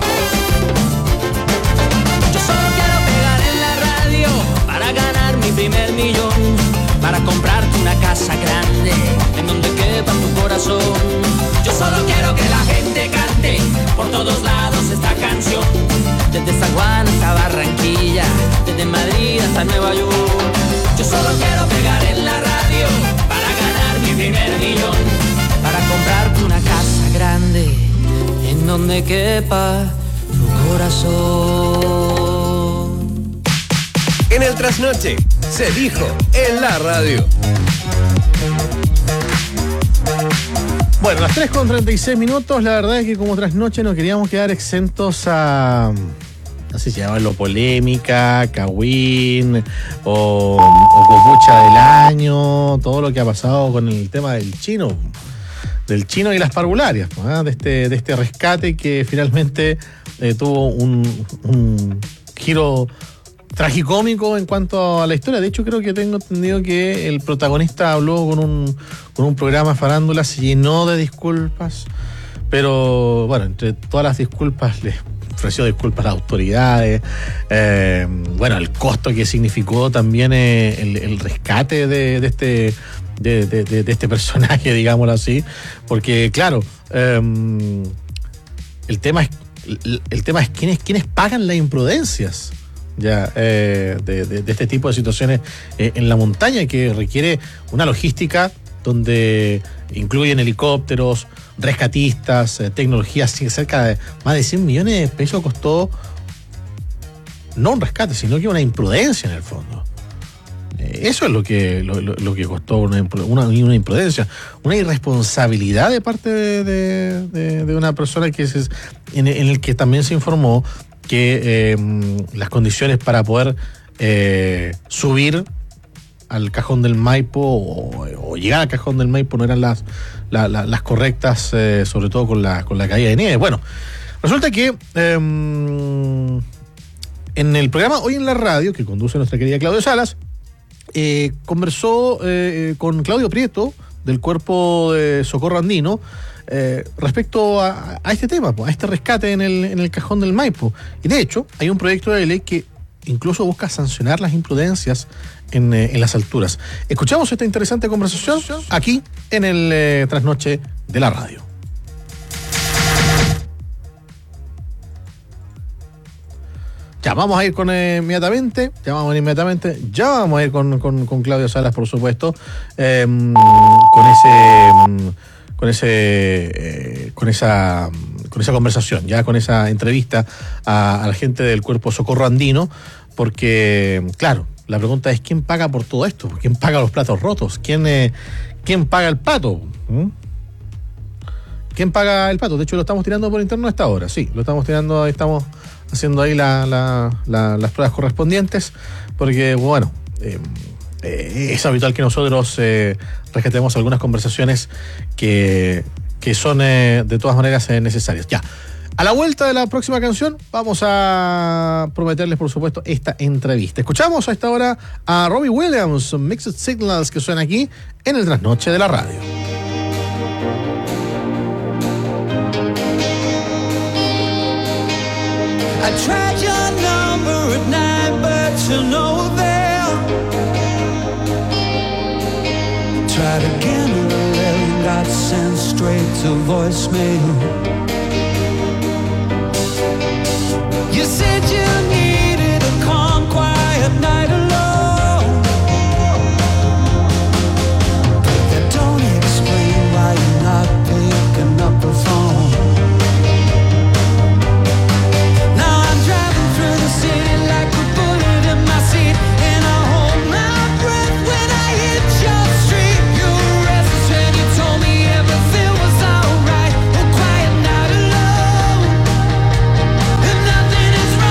Yo solo quiero pegar en la radio para ganar mi primer millón, para comprarte una casa grande en donde quepa tu corazón. Yo solo quiero que la gente cante por todos lados esta canción, desde San Juan hasta Barranquilla, desde Madrid hasta Nueva York. Yo solo quiero pegar en la radio para ganar mi primer millón, para comprarte una casa grande en donde quepa tu corazón. En el trasnoche se dijo en la radio. Bueno, las tres con treinta y seis minutos, la verdad es que como trasnoche no queríamos quedar exentos a, no sé si llamarlo polémica, cagüín o, o copucha del año, todo lo que ha pasado con el tema del chino, del chino y las parvularias, ¿eh? de, este, de este rescate que finalmente eh, tuvo un, un giro tragicómico en cuanto a la historia. De hecho, creo que tengo entendido que el protagonista habló con un, con un programa farándula, se llenó de disculpas, pero bueno, entre todas las disculpas les ofreció disculpas a las autoridades, eh, bueno, el costo que significó también eh, el, el rescate de, de este de, de, de, de este personaje, digámoslo así, porque claro, eh, el tema es el, el tema es quiénes, quiénes pagan las imprudencias ya eh, de, de, de este tipo de situaciones eh, en la montaña, que requiere una logística donde incluyen helicópteros, rescatistas, eh, tecnologías. Cerca de más de cien millones de pesos costó no un rescate, sino que una imprudencia en el fondo. Eh, eso es lo que, lo, lo, lo que costó una, una, una imprudencia, una irresponsabilidad de parte de, de, de, de una persona que es, en, en el que también se informó que eh, las condiciones para poder eh, subir al cajón del Maipo o, o llegar al cajón del Maipo no eran las, la, la, las correctas, eh, sobre todo con la, con la caída de nieve. Bueno, resulta que eh, en el programa Hoy en la Radio, que conduce nuestra querida Claudia Salas, eh, conversó eh, con Claudio Prieto, del Cuerpo de Socorro Andino, Eh, respecto a, a este tema, a este rescate en el, en el cajón del Maipo. Y de hecho, hay un proyecto de ley que incluso busca sancionar las imprudencias en, eh, en las alturas. Escuchamos esta interesante conversación aquí en el eh, Trasnoche de la Radio. Ya vamos a ir con eh, inmediatamente, ya vamos a ir inmediatamente, ya vamos a ir con, con, con Claudio Salas, por supuesto, eh, con ese... con ese eh, con esa con esa conversación, ya con esa entrevista a, a la gente del Cuerpo Socorro Andino, porque claro, la pregunta es ¿quién paga por todo esto? ¿Quién paga los platos rotos? ¿Quién eh, quién paga el pato? ¿Mm? ¿Quién paga el pato? De hecho lo estamos tirando por interno a esta hora, sí, lo estamos tirando, estamos haciendo ahí la, la, la, las pruebas correspondientes, porque bueno, eh, Eh, es habitual que nosotros eh, rescatemos algunas conversaciones que, que son eh, de todas maneras eh, necesarias. Ya, a la vuelta de la próxima canción vamos a prometerles, por supuesto, esta entrevista. Escuchamos a esta hora a Robbie Williams, Mixed Signals, que suena aquí en el Trasnoche de la Radio. I tried your number at night, but you know that tried again at eleven, got sent straight to voicemail. You said you needed a calm, quiet night alone. That don't explain why you're not picking up the phone. Now I'm driving through the city like a bullet in my seat, and I hold my breath when I hit your street. Everything was alright, a quiet night alone, and nothing is right.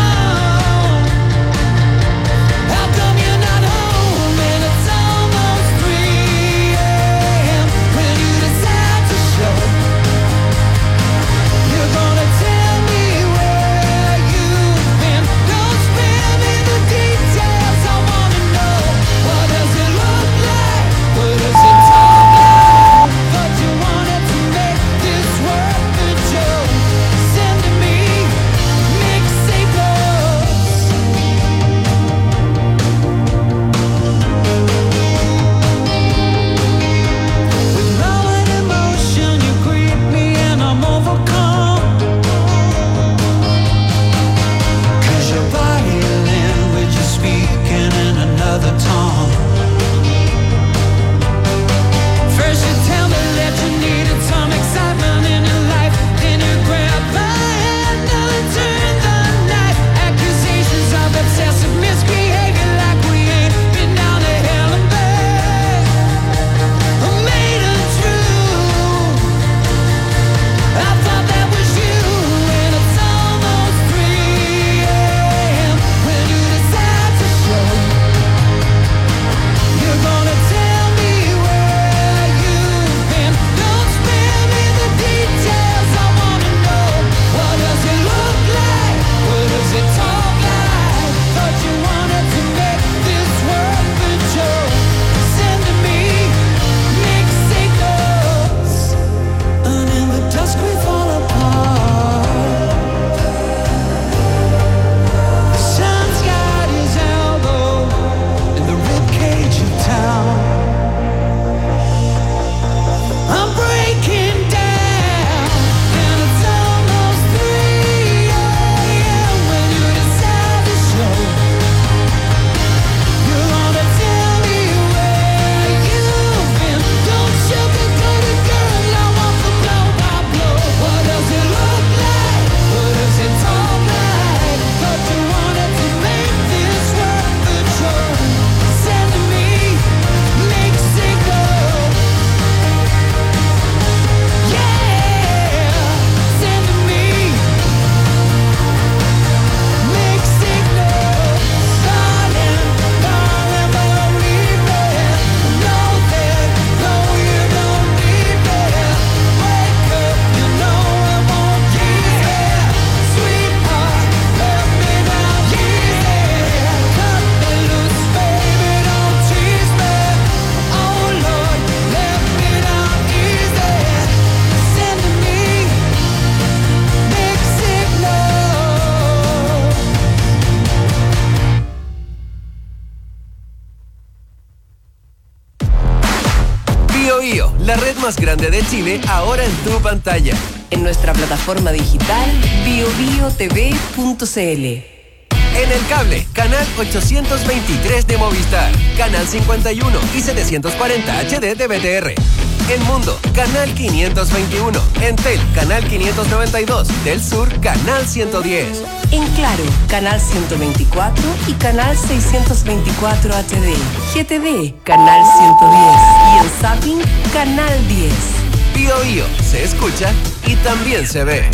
Bio Bio, la red más grande de Chile, ahora en tu pantalla. En nuestra plataforma digital bio bio t v punto c l. En el cable, canal ochocientos veintitrés de Movistar, canal cincuenta y uno y setecientos cuarenta H D de B T R. En Mundo, canal quinientos veintiuno. En Tel, canal quinientos noventa y dos. Del Sur, canal ciento diez. En Claro, canal ciento veinticuatro y canal seiscientos veinticuatro H D. G T V, canal ciento diez. Y en Zapping, canal diez. Bio Bio, se escucha y también se ve.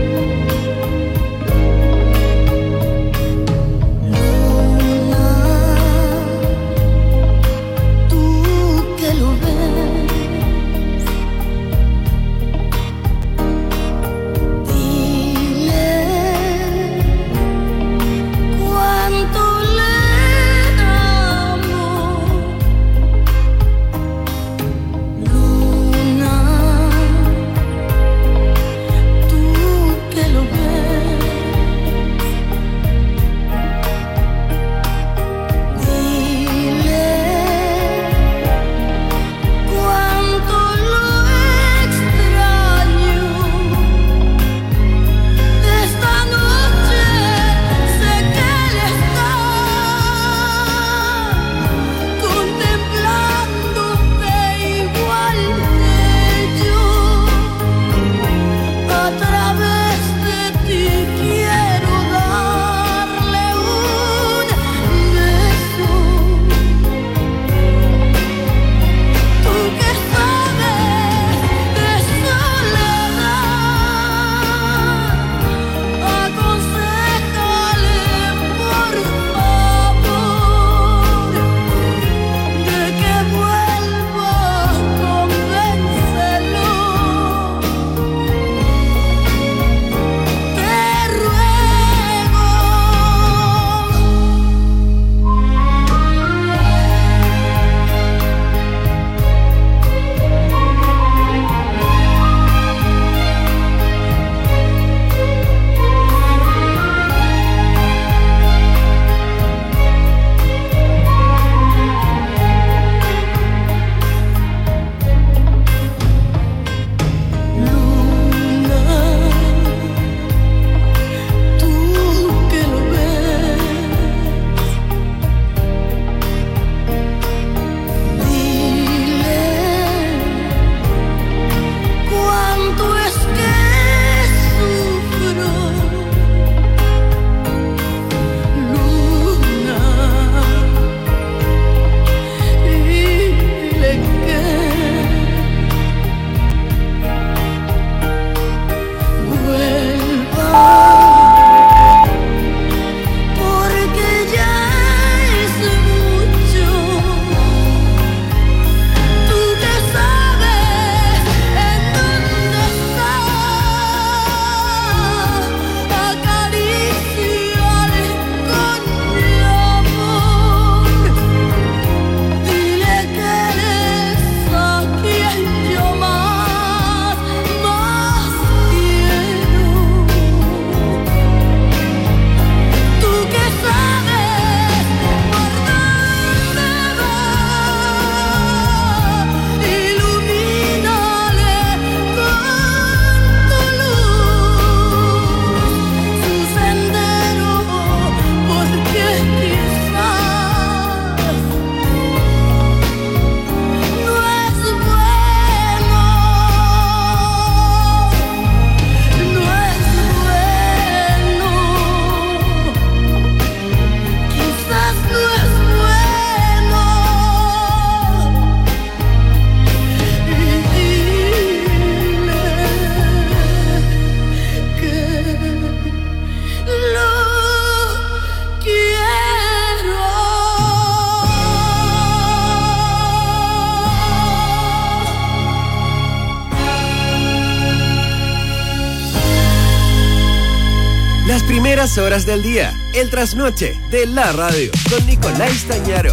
Luna Las primeras horas del día, el trasnoche de la radio, con Nicolás Tañaro.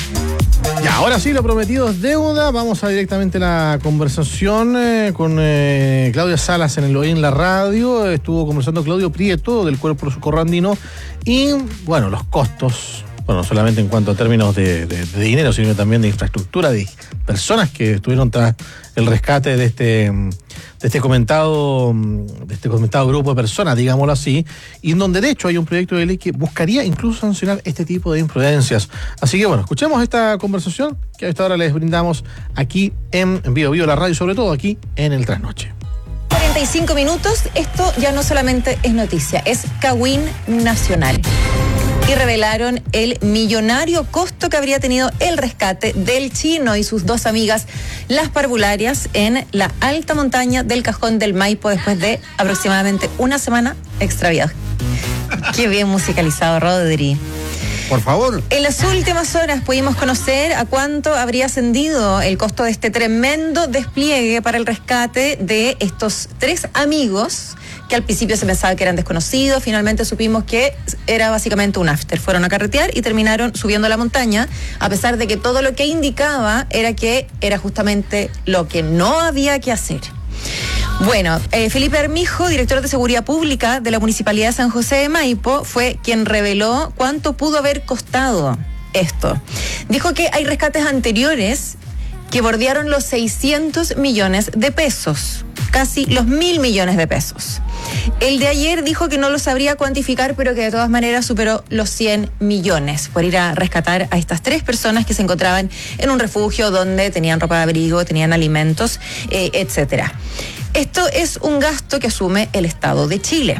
Ya, ahora sí, lo prometido es deuda. Vamos a directamente la conversación eh, con eh, Claudia Salas en el Hoy en la Radio. Estuvo conversando Claudio Prieto del Cuerpo de Socorro Andino. Y, bueno, los costos, bueno, no solamente en cuanto a términos de, de, de dinero, sino también de infraestructura, de personas que estuvieron tras el rescate de este... de este comentado de este comentado grupo de personas, digámoslo así, y en donde de hecho hay un proyecto de ley que buscaría incluso sancionar este tipo de imprudencias. Así que bueno, escuchemos esta conversación que a esta hora les brindamos aquí en Bio Bio la radio, y sobre todo aquí en el Trasnoche. cuarenta y cinco minutos, esto ya no solamente es noticia, es Cagüín Nacional. Y revelaron el millonario costo que habría tenido el rescate del chino y sus dos amigas, las parvularias, en la alta montaña del Cajón del Maipo después de aproximadamente una semana extraviados. Qué bien musicalizado, Rodri. Por favor. En las últimas horas pudimos conocer a cuánto habría ascendido el costo de este tremendo despliegue para el rescate de estos tres amigos que al principio se pensaba que eran desconocidos. Finalmente supimos que era básicamente un after. Fueron a carretear y terminaron subiendo la montaña, a pesar de que todo lo que indicaba era que era justamente lo que no había que hacer. Bueno, eh, Felipe Armijo, director de Seguridad Pública de la Municipalidad de San José de Maipo, fue quien reveló cuánto pudo haber costado esto. Dijo que hay rescates anteriores que bordearon los seiscientos millones de pesos, casi los mil millones de pesos. El de ayer dijo que no lo sabría cuantificar, pero que de todas maneras superó los cien millones por ir a rescatar a estas tres personas que se encontraban en un refugio donde tenían ropa de abrigo, tenían alimentos, eh, etcétera. Esto es un gasto que asume el Estado de Chile.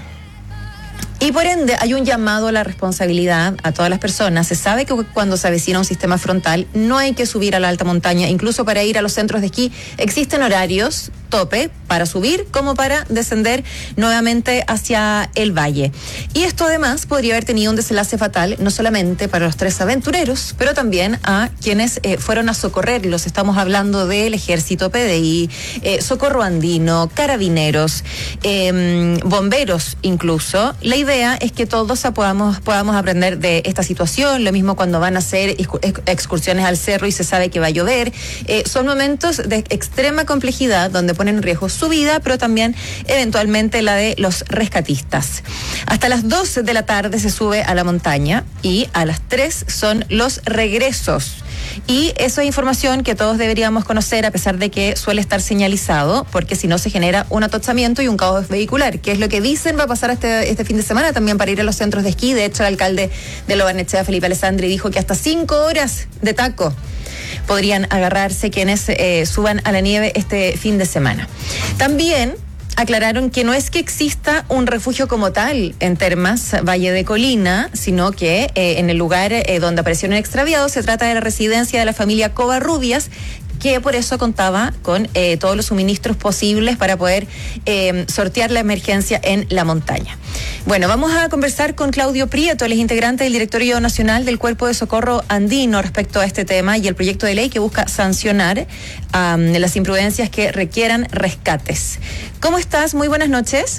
Y por ende hay un llamado a la responsabilidad a todas las personas. Se sabe que cuando se avecina un sistema frontal no hay que subir a la alta montaña. Incluso para ir a los centros de esquí existen horarios tope para subir como para descender nuevamente hacia el valle. Y esto además podría haber tenido un desenlace fatal no solamente para los tres aventureros, pero también a quienes eh, fueron a socorrerlos. Estamos hablando del Ejército, P D I, eh, Socorro Andino, Carabineros, eh, bomberos incluso. La idea es que todos podamos, podamos aprender de esta situación. Lo mismo cuando van a hacer excursiones al cerro y se sabe que va a llover. Eh, son momentos de extrema complejidad donde ponen en riesgo su vida, pero también eventualmente la de los rescatistas. Hasta las dos de la tarde se sube a la montaña y a las tres son los regresos. Y eso es información que todos deberíamos conocer, a pesar de que suele estar señalizado, porque si no se genera un atochamiento y un caos vehicular, que es lo que dicen va a pasar este, este fin de semana también para ir a los centros de esquí. De hecho, el alcalde de Lo Barnechea, Felipe Alessandri, dijo que hasta cinco horas de taco podrían agarrarse quienes eh, suban a la nieve este fin de semana. También aclararon que no es que exista un refugio como tal en Termas, Valle de Colina, sino que eh, en el lugar eh, donde aparecieron extraviados se trata de la residencia de la familia Covarrubias, que por eso contaba con eh, todos los suministros posibles para poder eh, sortear la emergencia en la montaña. Bueno, vamos a conversar con Claudio Prieto, él es integrante del Directorio Nacional del Cuerpo de Socorro Andino respecto a este tema y el proyecto de ley que busca sancionar um, las imprudencias que requieran rescates. ¿Cómo estás? Muy buenas noches.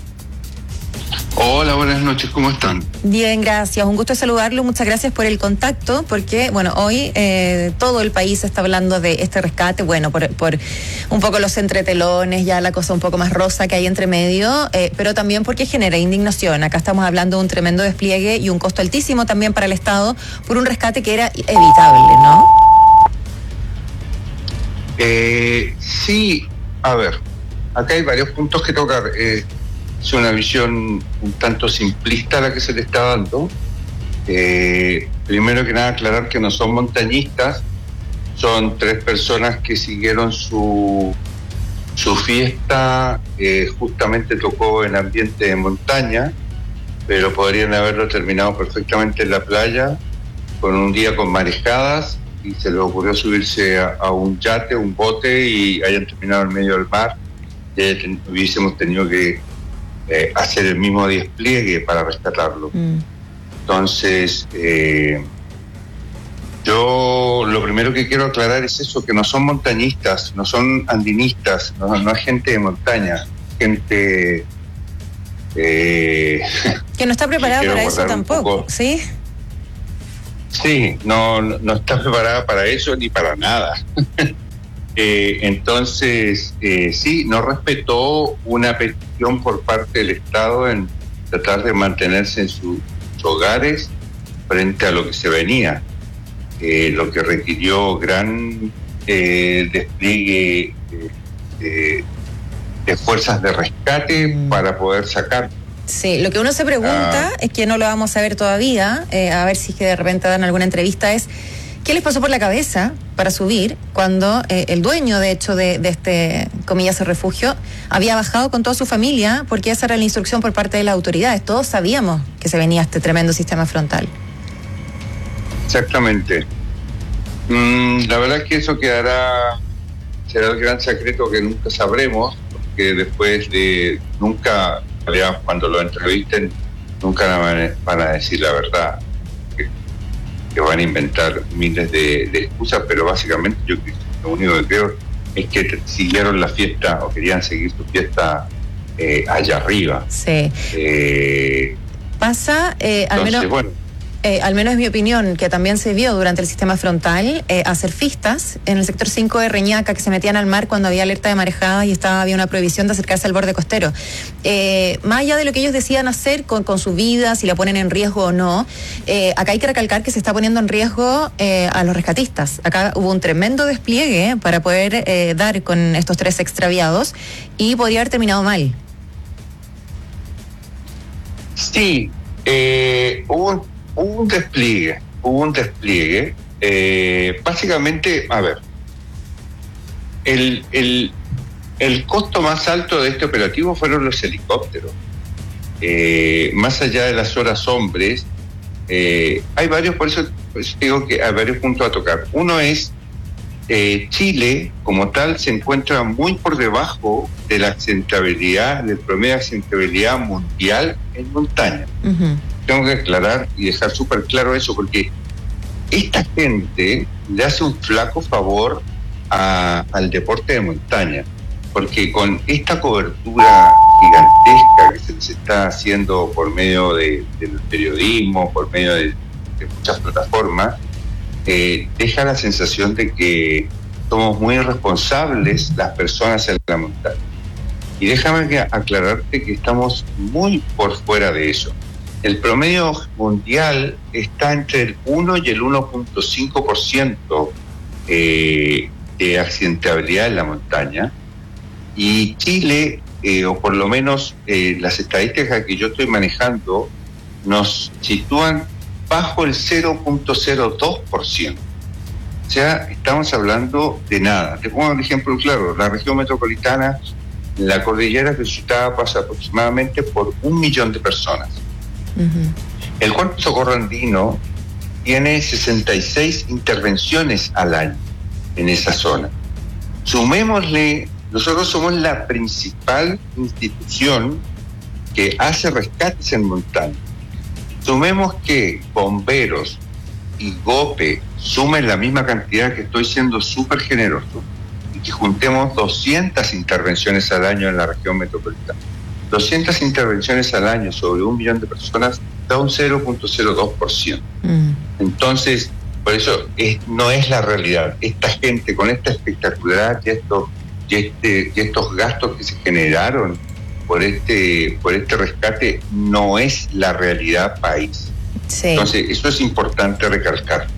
Hola, buenas noches, ¿cómo están? Bien, gracias, un gusto saludarlo, muchas gracias por el contacto, porque, bueno, hoy eh, todo el país está hablando de este rescate, bueno, por, por un poco los entretelones, ya la cosa un poco más rosa que hay entre medio, eh, pero también porque genera indignación. Acá estamos hablando de un tremendo despliegue y un costo altísimo también para el Estado por un rescate que era evitable, ¿no? Eh, sí, a ver, acá hay varios puntos que tocar. Eh, Es una visión un tanto simplista la que se le está dando. Eh, primero que nada, aclarar que no son montañistas, son tres personas que siguieron su, su fiesta, eh, justamente tocó en ambiente de montaña, pero podrían haberlo terminado perfectamente en la playa, con un día con marejadas, y se les ocurrió subirse a, a un yate, un bote, y hayan terminado en medio del mar, y ten, hubiésemos tenido que Eh, hacer el mismo despliegue para rescatarlo. Mm. Entonces, eh, yo lo primero que quiero aclarar es eso, que no son montañistas, no son andinistas, no, no es gente de montaña, gente Eh, que no está preparada para eso tampoco, poco. ¿sí? Sí, no, no está preparada para eso ni para nada. eh, entonces, eh, sí, no respetó una petición por parte del Estado en tratar de mantenerse en sus hogares frente a lo que se venía, eh, lo que requirió gran eh, despliegue eh, eh, de fuerzas de rescate mm. para poder sacar. Sí, lo que uno se pregunta, ah. es que no lo vamos a ver todavía, eh, a ver si es que de repente dan alguna entrevista, es ¿qué les pasó por la cabeza para subir cuando eh, el dueño, de hecho, de, de este, comillas, refugio, había bajado con toda su familia porque esa era la instrucción por parte de las autoridades? Todos sabíamos que se venía este tremendo sistema frontal. Exactamente. Mm, la verdad es que eso quedará, será el gran secreto que nunca sabremos, porque después de, nunca, cuando lo entrevisten, nunca van a decir la verdad, que, que van a inventar miles de, de excusas, pero básicamente yo lo único que creo es que siguieron la fiesta o querían seguir su fiesta eh, allá arriba. Sí. Eh, Pasa, eh, al entonces, menos... bueno, Eh, al menos es mi opinión, que también se vio durante el sistema frontal eh, a surfistas en el sector cinco de Reñaca que se metían al mar cuando había alerta de marejada y estaba, había una prohibición de acercarse al borde costero. Eh, más allá de lo que ellos decían hacer con, con su vida, si la ponen en riesgo o no, eh, acá hay que recalcar que se está poniendo en riesgo eh, a los rescatistas. Acá hubo un tremendo despliegue para poder eh, dar con estos tres extraviados y podría haber terminado mal. Sí, eh, hubo un Hubo un despliegue, hubo un despliegue. Eh, básicamente, a ver, el, el, el costo más alto de este operativo fueron los helicópteros. Eh, más allá de las horas hombres, eh, hay varios, por eso, por eso digo que hay varios puntos a tocar. Uno es, eh, Chile, como tal, se encuentra muy por debajo de la accidentabilidad, del promedio de accidentabilidad mundial en montaña. Uh-huh. Tengo que aclarar y dejar súper claro eso, porque esta gente le hace un flaco favor a, al deporte de montaña, porque con esta cobertura gigantesca que se les está haciendo por medio de, del periodismo, por medio de, de muchas plataformas, eh, deja la sensación de que somos muy irresponsables las personas en la montaña. Y déjame que aclararte que estamos muy por fuera de eso. El promedio mundial está entre el uno y el uno punto cinco por ciento eh, de accidentabilidad en la montaña, y Chile, eh, o por lo menos eh, las estadísticas que yo estoy manejando, nos sitúan bajo el cero punto cero dos por ciento. O sea, estamos hablando de nada. Te pongo un ejemplo claro: la región metropolitana, la cordillera de Chutá, pasa aproximadamente por un millón de personas. Uh-huh. El Cuerpo de Socorro Andino tiene sesenta y seis intervenciones al año en esa zona. Sumémosle, nosotros somos la principal institución que hace rescates en montaña. Sumemos que bomberos y GOPE sumen la misma cantidad, que estoy siendo súper generoso, y que juntemos doscientas intervenciones al año en la región metropolitana. doscientas intervenciones al año sobre un millón de personas da un cero punto cero dos por ciento. Mm. Entonces, por eso es, no es la realidad. Esta gente con esta espectacularidad y, esto, y, este, y estos gastos que se generaron por este, por este rescate no es la realidad país. Sí. Entonces, eso es importante recalcar.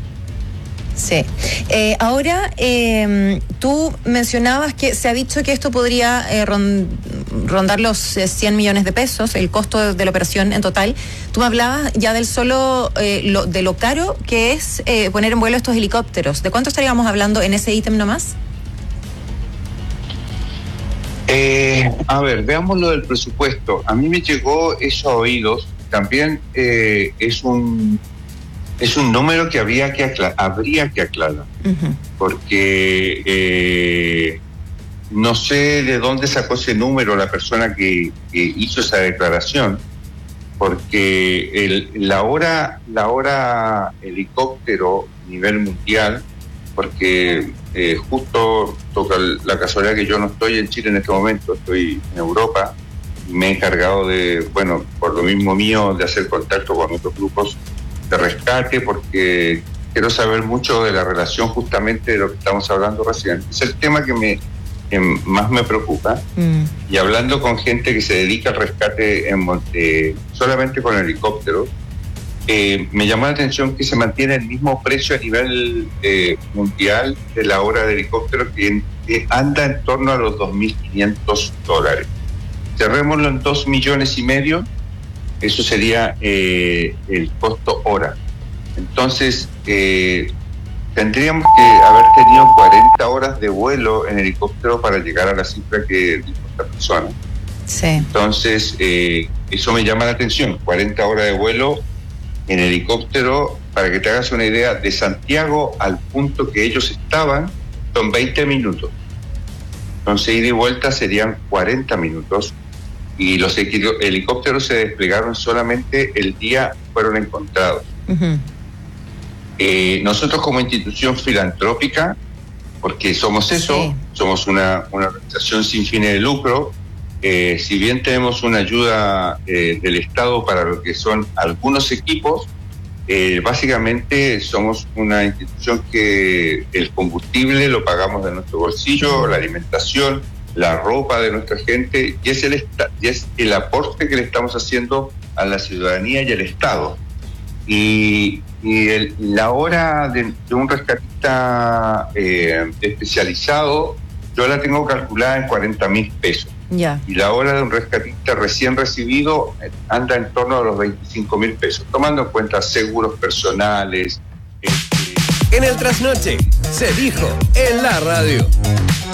Sí. Eh, ahora, eh, tú mencionabas que se ha dicho que esto podría eh, rondar los eh, cien millones de pesos, el costo de, de la operación en total. Tú me hablabas ya del solo, eh, lo, de lo caro que es eh, poner en vuelo estos helicópteros. ¿De cuánto estaríamos hablando en ese ítem nomás? Eh, a ver, veamos lo del presupuesto. A mí me llegó eso a oídos. También eh, es un... Es un número que habría que aclarar, habría que aclarar, uh-huh. porque eh, no sé de dónde sacó ese número la persona que, que hizo esa declaración, porque el, la hora la hora helicóptero a nivel mundial, porque eh, justo toca la casualidad que yo no estoy en Chile en este momento, estoy en Europa, me he encargado de, bueno, por lo mismo mío, de hacer contacto con otros grupos de rescate, porque quiero saber mucho de la relación justamente de lo que estamos hablando recién. Es el tema que me que más me preocupa. Mm. Y hablando con gente que se dedica al rescate en, eh, solamente con helicópteros, eh, me llamó la atención que se mantiene el mismo precio a nivel eh, mundial de la hora de helicóptero, que, que anda en torno a los dos mil quinientos dólares. Cerrémoslo en dos millones y medio, eso sería eh, el costo hora. Entonces, eh, tendríamos que haber tenido cuarenta horas de vuelo en helicóptero para llegar a la cifra que dijo esta persona. Sí. Entonces, eh, eso me llama la atención, cuarenta horas de vuelo en helicóptero, para que te hagas una idea, de Santiago al punto que ellos estaban, son veinte minutos. Entonces, ida y vuelta serían cuarenta minutos. Y los helicópteros se desplegaron solamente el día fueron encontrados. Uh-huh. Eh, nosotros como institución filantrópica, porque somos eso, sí. somos una, una organización sin fines de lucro, eh, si bien tenemos una ayuda eh, del Estado para lo que son algunos equipos, eh, básicamente somos una institución que el combustible lo pagamos de nuestro bolsillo, la alimentación, la ropa de nuestra gente, y es el, y es el aporte que le estamos haciendo a la ciudadanía y al Estado. Y, y el, la hora de, de un rescatista eh, especializado, yo la tengo calculada en cuarenta mil pesos. Yeah. Y la hora de un rescatista recién recibido anda en torno a los veinticinco mil pesos, tomando en cuenta seguros personales. Este... En el trasnoche, se dijo en la radio.